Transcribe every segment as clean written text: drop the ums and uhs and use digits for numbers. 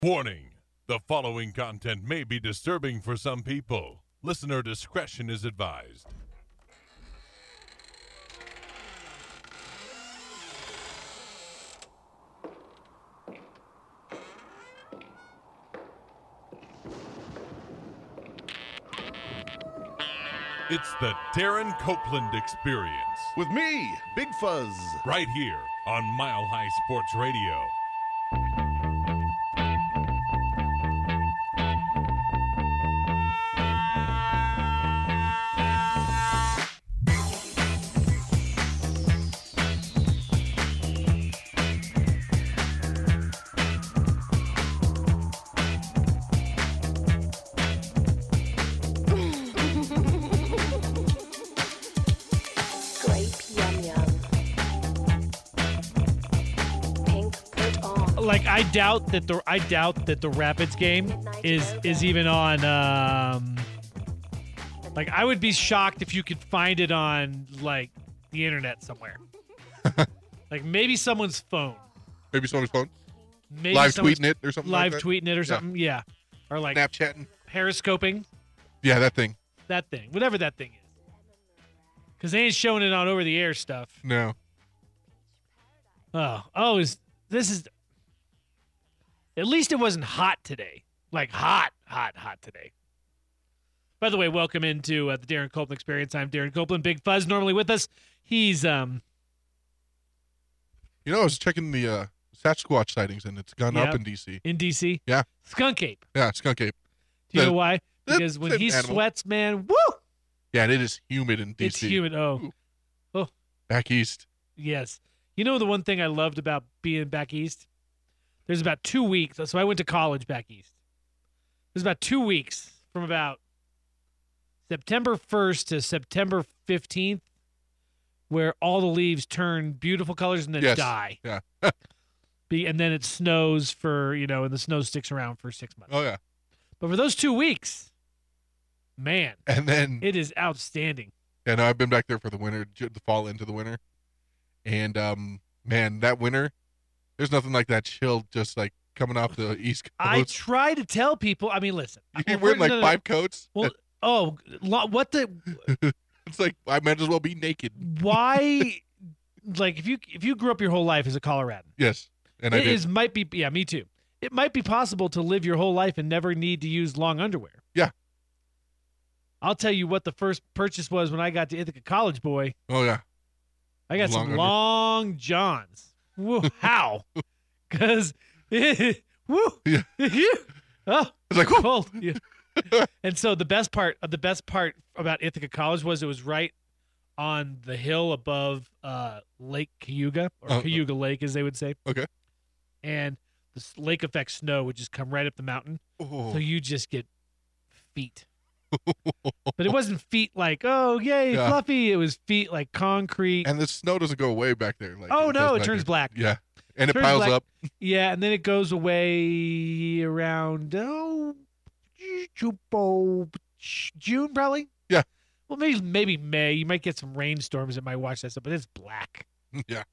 Warning: the following content may be disturbing for some people. Listener discretion is advised. It's the Darren Copeland Experience. With me, Big Fuzz. Right here on Mile High Sports Radio. I doubt that the Rapids game is even on. I would be shocked if you could find it on the internet somewhere. Maybe someone's phone. Maybe someone's phone. Maybe live tweeting it or something. Live like that? tweeting it or something. Yeah. Or Snapchatting. Periscoping. Yeah, that thing. That thing, whatever that thing is. Because they ain't showing it on over the air stuff. No. This is. At least it wasn't hot today. Hot today. By the way, welcome into the Darren Copeland Experience. I'm Darren Copeland. Big Fuzz normally with us. He's I was checking the Sasquatch sightings, and it's gone up in D.C. In D.C.? Yeah. Skunk ape. Yeah, skunk ape. Do you know why? Because when he sweats, man, woo! Yeah, and it is humid in D.C. It's humid. Oh. Back east. Yes. You know the one thing I loved about being back east? There's about 2 weeks. So I went to college back east. There's about 2 weeks from about September 1st to September 15th where all the leaves turn beautiful colors and then die. Yeah. And then it snows and the snow sticks around for 6 months. Oh, yeah. But for those 2 weeks, man, and then it is outstanding. Yeah, no, I've been back there for the winter, the fall into the winter. And, man, that winter, there's nothing like that chill just coming off the East Coast. I try to tell people, listen. You're wearing 5 coats? Well, what the? It's I might as well be naked. Why? If you grew up your whole life as a Coloradan. Yes, and I did. Might be, yeah, me too. It might be possible to live your whole life and never need to use long underwear. Yeah. I'll tell you what the first purchase was when I got to Ithaca College, boy. Oh, yeah. I got some long johns. Woo, how? Because, woo, yeah. Oh, it's cold. Yeah. And so the best part about Ithaca College was it was right on the hill above Lake Cayuga, or Cayuga Lake, as they would say. Okay. And the lake effect snow would just come right up the mountain, so you just get feet. But it wasn't feet fluffy. It was feet like concrete. And the snow doesn't go away back there. It turns black. Yeah, and it piles up. Yeah, and then it goes away around June probably. Yeah. Well, maybe May. You might get some rainstorms that might wash that stuff, but it's black. Yeah.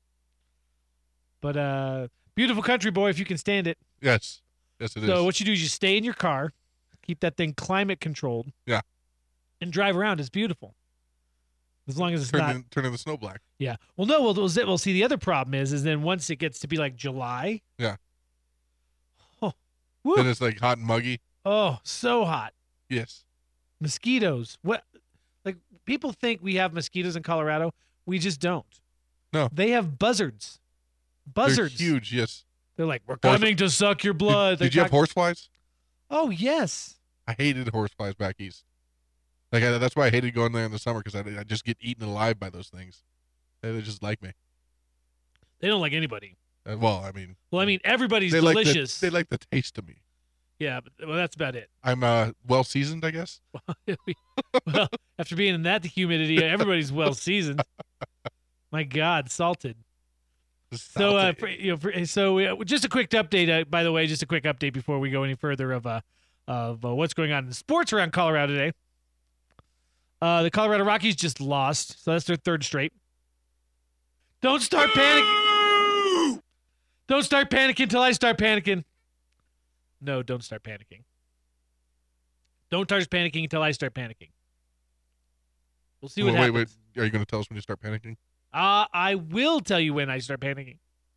But beautiful country, boy, if you can stand it. Yes, it is. So what you do is you stay in your car. Keep that thing climate controlled. Yeah. And drive around. It's beautiful. As long as it's turning the snow black. Yeah. Well, no. We'll see. The other problem is then once it gets to be July. Yeah. Oh. Woo. Then it's hot and muggy. Oh, so hot. Yes. Mosquitoes. What? People think we have mosquitoes in Colorado. We just don't. No. They have buzzards. Buzzards. They're huge. Yes. They're we're coming to suck your blood. Did you have horseflies? Oh, yes. I hated horseflies back east. That's why I hated going there in the summer, because I just get eaten alive by those things. They just like me. They don't like anybody. Everybody's delicious. They like the taste of me. Yeah, but that's about it. I'm well seasoned, I guess. Well, after being in that humidity, everybody's well seasoned. My God, salted. So, just a quick update. By the way, just a quick update before we go any further of what's going on in sports around Colorado today. The Colorado Rockies just lost, so that's their third straight. Don't start panicking. Don't start panicking until I start panicking. No, don't start panicking. Don't start panicking until I start panicking. We'll see what happens. Wait. Are you going to tell us when you start panicking? I will tell you when I start panicking.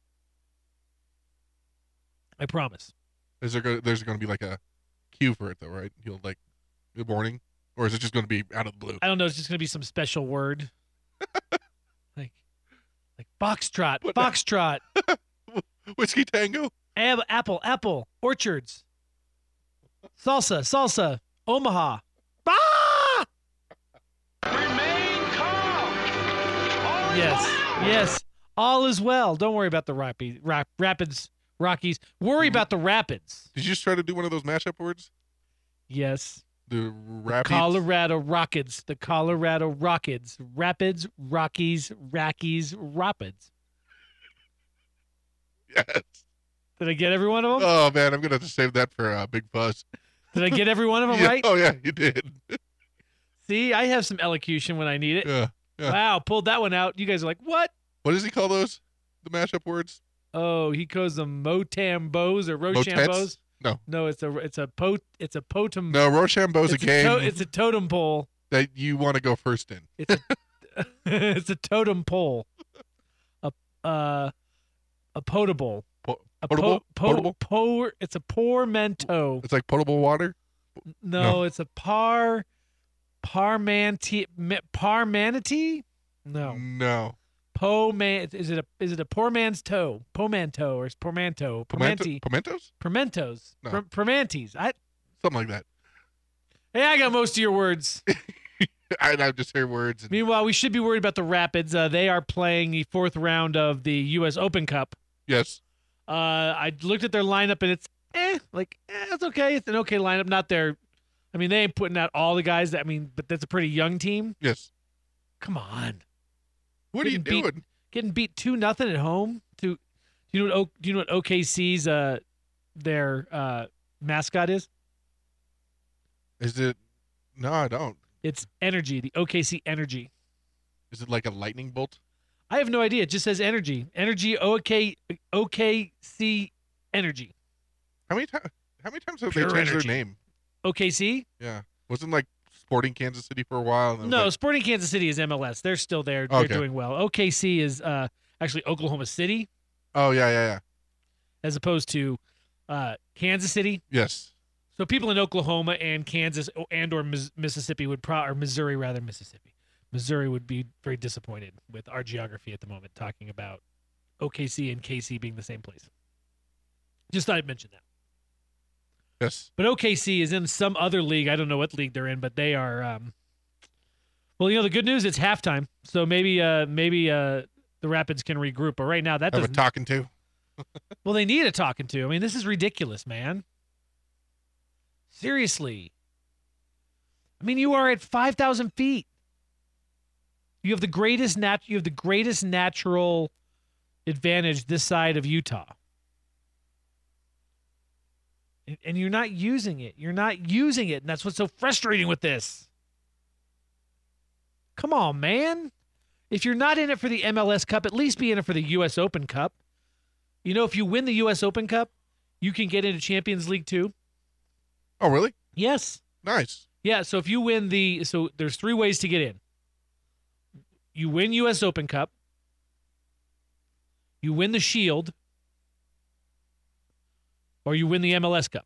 I promise. There's going to be like a cue for it though, right? You'll like, good morning, or is it just going to be out of the blue? I don't know. It's just going to be some special word, like foxtrot, foxtrot, Whiskey Tango, apple, orchards, salsa, Omaha. Ah! Remain calm. Yes, all is well. Don't worry about the Rockies. Worry about the Rapids. Did you just try to do one of those mashup words? Yes. The Rapids. Colorado Rockets. The Colorado Rockets. Rapids, Rockies, Rapids. Yes. Did I get every one of them? Oh man, I'm gonna have to save that for Big Fuzz. Did I get every one of them Yeah. right? Oh yeah, you did. See, I have some elocution when I need it. Yeah. Wow, pulled that one out. You guys are like, what? What does he call those? The mashup words? Oh, he calls them Motambos or Rochambeaus. No, it's a totem. No, Rochambeau's a game It's a totem pole. that you want to go first in. It's a totem pole. A potable. Potable? It's a portmanteau. It's like potable water. No, it's a parmanatee. No. No. Is it a poor man's toe? Pomanto or pormanto? Pimentos? Pimentos. No. Permantes. Something like that. Hey, I got most of your words. I just hear words. And, Meanwhile, we should be worried about the Rapids. They are playing the 4th round of the U.S. Open Cup. yes. I looked at their lineup, and it's it's okay. It's an okay lineup. Not their. I mean, they ain't putting out all the guys. But that's a pretty young team. Yes. Come on. What are you doing? Getting beat 2-0 at home. Do you know what OKC's their mascot is? Is it? No, I don't. It's Energy. The OKC Energy. Is it like a lightning bolt? I have no idea. It just says Energy. Energy. OKC Energy. How many times have Pure they changed energy. their name? OKC? Yeah. Wasn't like Sporting Kansas City for a while? And it was No, like- Sporting Kansas City is MLS. They're still there. They're Okay. doing well. OKC is actually Oklahoma City Oh yeah. as opposed to Kansas City. Yes. So people in Oklahoma and Kansas and or Mississippi or Missouri rather, Mississippi. Missouri would be very disappointed with our geography at the moment, talking about OKC and KC being the same place. Just thought I'd mention that. Yes. But OKC is in some other league. I don't know what league they're in, but they are. Well, the good news, it's halftime, so maybe the Rapids can regroup. But right now, that Have a doesn't. talking to. Well, they need a talking to. I mean, this is ridiculous, man. Seriously. I mean, you are at 5,000 feet. You have the greatest natural advantage this side of Utah. And you're not using it. And that's what's so frustrating with this. Come on, man. If you're not in it for the MLS Cup, at least be in it for the U.S. Open Cup. You know, if you win the U.S. Open Cup, you can get into Champions League too. Oh really? Yes. Nice. Yeah, so if you win so there's 3 ways to get in. You win U.S. Open Cup. You win the Shield. Or you win the MLS Cup.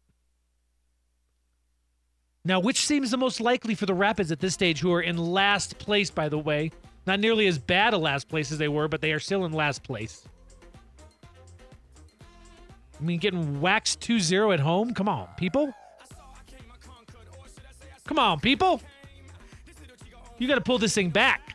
Now, which seems the most likely for the Rapids at this stage, who are in last place, by the way? Not nearly as bad a last place as they were, but they are still in last place. I mean, getting waxed 2-0 at home? Come on, people. Come on, people. You got to pull this thing back.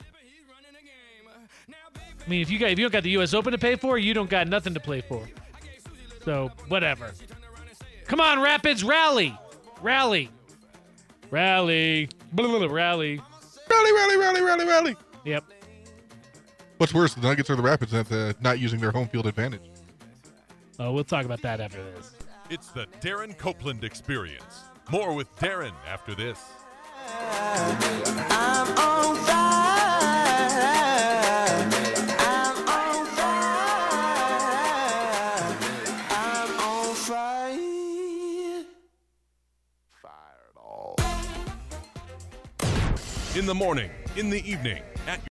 I mean, if you don't got the U.S. Open to pay for, you don't got nothing to play for. So, whatever. Come on, Rapids, rally. Rally. Rally. Blah, blah, blah, rally. Rally. Yep. What's worse, the Nuggets or the Rapids at not using their home field advantage? Oh, we'll talk about that after this. It's the Darren Copeland Experience. More with Darren after this. I'm on fire. I'm on fire. I'm on fire. In the morning, in the evening,